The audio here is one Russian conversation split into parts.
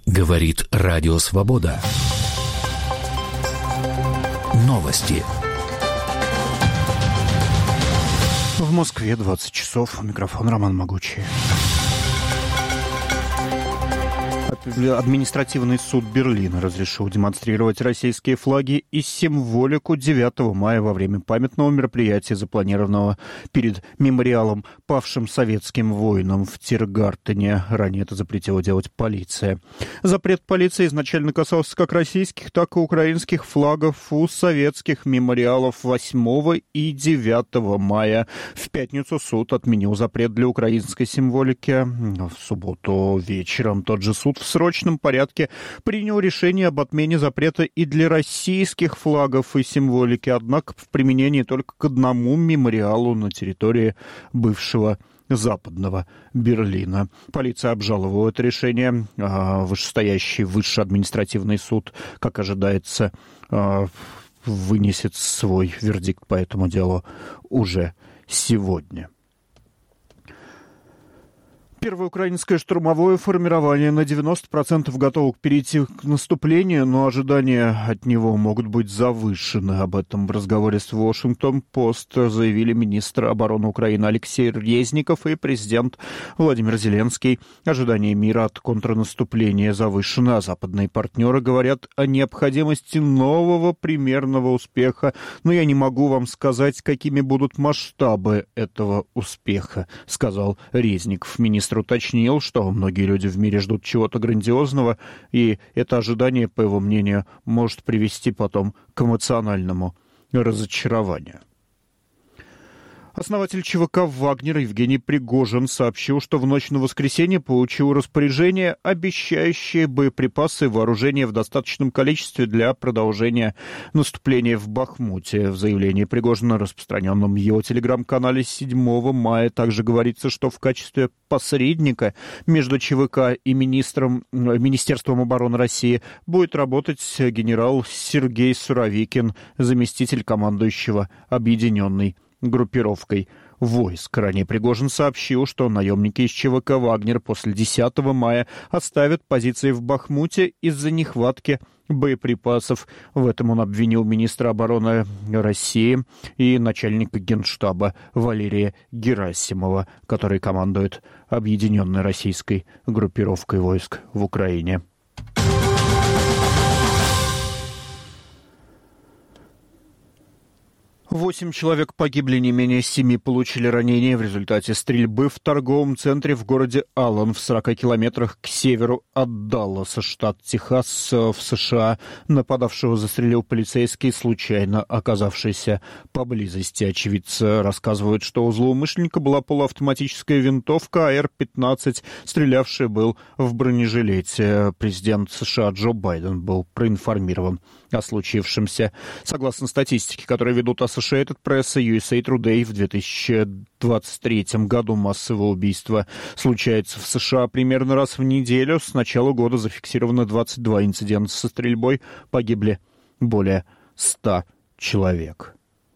Говорит Радио Свобода. Новости. В Москве 20 часов. Микрофон Роман Могучий. Административный суд Берлина разрешил демонстрировать российские флаги и символику 9 мая во время памятного мероприятия, запланированного перед мемориалом павшим советским воинам в Тиргартене. Ранее это запретила делать полиция. Запрет полиции изначально касался как российских, так и украинских флагов у советских мемориалов 8 и 9 мая. В пятницу суд отменил запрет для украинской символики. В субботу вечером тот же суд в срочном порядке принял решение об отмене запрета и для российских флагов и символики, однако в применении только к одному мемориалу на территории бывшего Западного Берлина. Полиция обжаловала это решение. Вышестоящий Высший административный суд, как ожидается, вынесет свой вердикт по этому делу уже сегодня. Первое украинское штурмовое формирование на 90% готово перейти к наступлению, но ожидания от него могут быть завышены. Об этом в разговоре с Вашингтон-Пост заявили министр обороны Украины Алексей Резников и президент Владимир Зеленский. Ожидания мира от контрнаступления завышены, а западные партнеры говорят о необходимости нового примерного успеха. Но я не могу вам сказать, какими будут масштабы этого успеха, сказал Резников. Министр уточнил, что многие люди в мире ждут чего-то грандиозного, и это ожидание, по его мнению, может привести потом к эмоциональному разочарованию. Основатель ЧВК «Вагнер» Евгений Пригожин сообщил, что в ночь на воскресенье получил распоряжение, обещающее боеприпасы и вооружение в достаточном количестве для продолжения наступления в Бахмуте. В заявлении Пригожина, распространенном в его телеграм-канале 7 мая, также говорится, что в качестве посредника между ЧВК и Министерством обороны России будет работать генерал Сергей Суровикин, заместитель командующего объединенной группировкой войск. Ранее Пригожин сообщил, что наемники из ЧВК «Вагнер» после 10 мая оставят позиции в Бахмуте из-за нехватки боеприпасов. В этом он обвинил министра обороны России и начальника Генштаба Валерия Герасимова, который командует объединенной российской группировкой войск в Украине. Восемь человек погибли, не менее 7 получили ранения в результате стрельбы в торговом центре в городе Аллен в 40 километрах к северу от Далласа, штат Техас, в США. Нападавшего застрелил полицейский, случайно оказавшийся поблизости. Очевидцы рассказывают, что у злоумышленника была полуавтоматическая винтовка АР-15, стрелявший был в бронежилете. Президент США Джо Байден был проинформирован о случившемся. Согласно статистике, которую ведут Associated Press и USA Today, в 2023 году массовое убийство случается в США примерно раз в неделю. С начала года зафиксировано 22 инцидента со стрельбой. Погибли более 100 человек.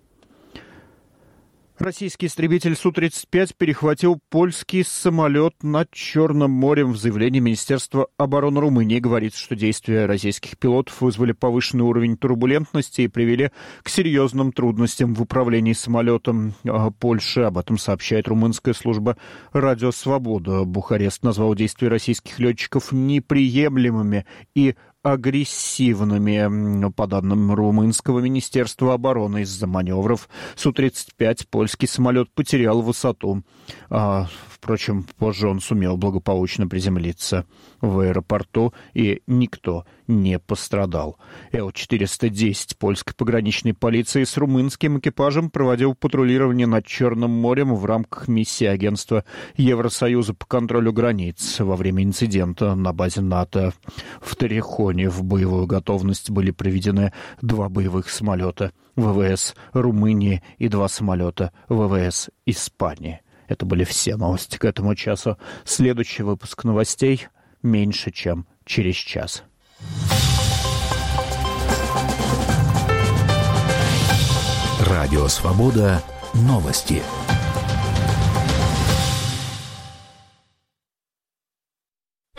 Российский истребитель Су-35 перехватил польский самолет над Черным морем. В заявлении Министерства обороны Румынии говорится, что действия российских пилотов вызвали повышенный уровень турбулентности и привели к серьезным трудностям в управлении самолетом Польши. Об этом сообщает румынская служба «Радио Свобода». Бухарест назвал действия российских летчиков неприемлемыми и агрессивными. По данным румынского министерства обороны, из-за маневров Су-35 польский самолет потерял высоту. Впрочем, позже он сумел благополучно приземлиться в аэропорту, и никто не пострадал. Л-410 польской пограничной полиции с румынским экипажем проводил патрулирование над Черным морем в рамках миссии агентства Евросоюза по контролю границ. Во время инцидента на базе НАТО в Терехоне в боевую готовность были приведены 2 боевых самолета ВВС Румынии и 2 самолета ВВС Испании. Это были все новости к этому часу. Следующий выпуск новостей меньше, чем через час. Радио Свобода. Новости.